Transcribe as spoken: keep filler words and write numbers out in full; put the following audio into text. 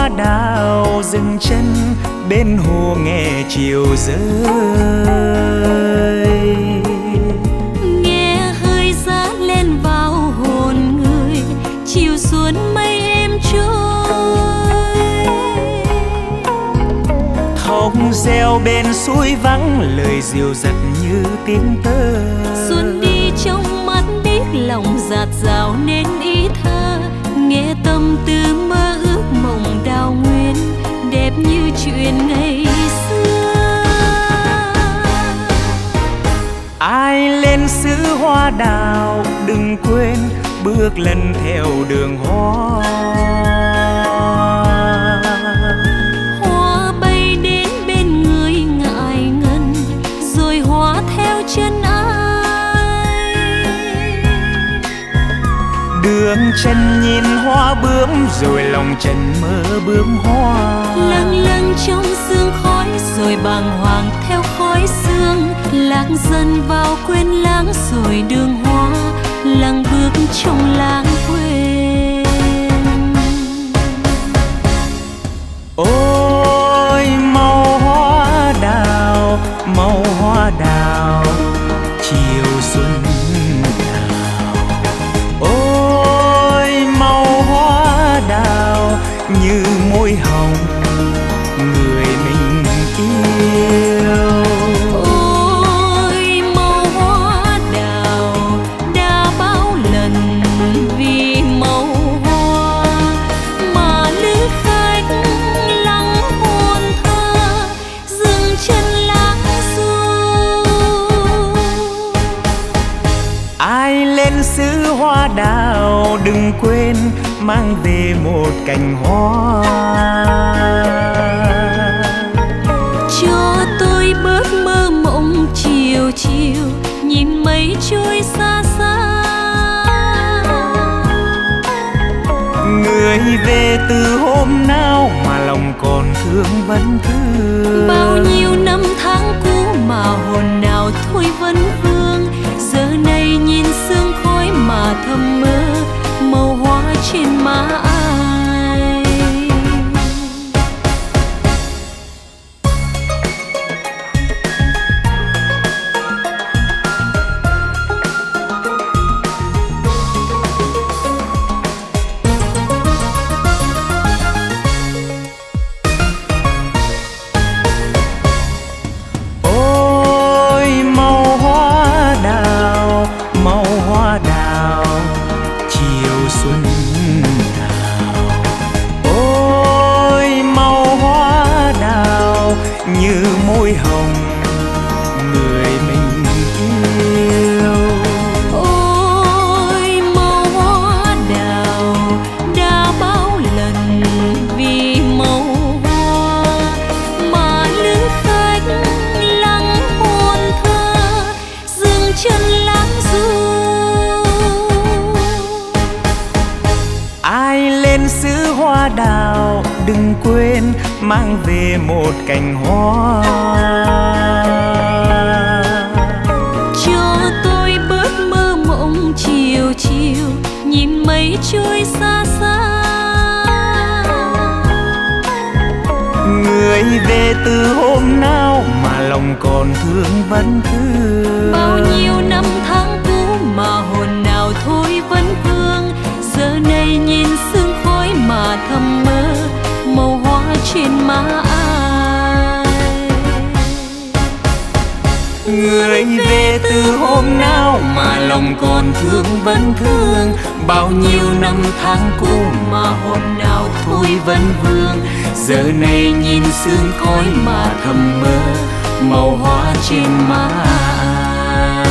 hoa đào dừng chân bên hồ nghe chiều rơi. Nghe hơi giá lên vào hồn người, chiều xuống mây êm trôi. Thông reo bên suối vắng lời dịu dặt như tiếng tơ. Xuân đi trong mắt biết lòng dạt dào nên ý thơ. Nghe tâm tư mơ ước mộng đào nguyên, đẹp như chuyện ngày xưa. Ai lên xứ hoa đào đừng quên bước lần theo đường hoa. Hoa bay đến bên người ngại ngần, rồi hoa theo chân ai. Đường chân nhìn hoa bướm rồi lòng trần mơ bướm hoa. Lâng lâng trong sương khói rồi bàng hoàng theo khói sương. Lạc dần vào quên lãng rồi đường hoa, lặng bước trong lãng quên. Ôi màu hoa đào, màu hoa đào chiều xuân nào. Ôi màu hoa đào như môi hồng người mình yêu. Ôi màu hoa đào đã bao lần vì màu hoa mà lữ khách lắng hồn thơ dừng chân lãng du. Ai lên xứ hoa đào đừng quên mang về một cành hoa. Cho tôi bớt mơ mộng chiều chiều nhìn mây trôi xa xa. Người về từ hôm nào mà lòng còn thương vẫn thương. Bao nhiêu năm tháng cũ mà hồn nào thôi vẫn vương. Giờ này nhìn sương khói mà thầm mơ màu hoa trên má ai. Ôi màu hoa đào, màu hoa đào chiều xuân nào. Ôi màu hoa đào như môi hồng người mình yêu. Ôi màu hoa đào đã bao lần vì màu hoa mà lữ khách lắng hồn thơ dừng chân lãng du. Ai lên xứ hoa đào đừng quên mang về một cành hoa. Cho tôi bớt mơ mộng chiều chiều nhìn mây trôi xa xa. Người về từ hôm nào mà lòng còn thương vẫn thương. Bao nhiêu năm tháng cũ mà hồn nào thôi vẫn vương. Giờ này nhìn sương khói mà thầm mơ màu hoa trên má ai. Người về từ hôm nào mà lòng còn thương vẫn thương. Bao nhiêu năm tháng cũ mà hồn nào thôi vẫn vương. Giờ này nhìn sương khói mà thầm mơ màu hoa trên má ai.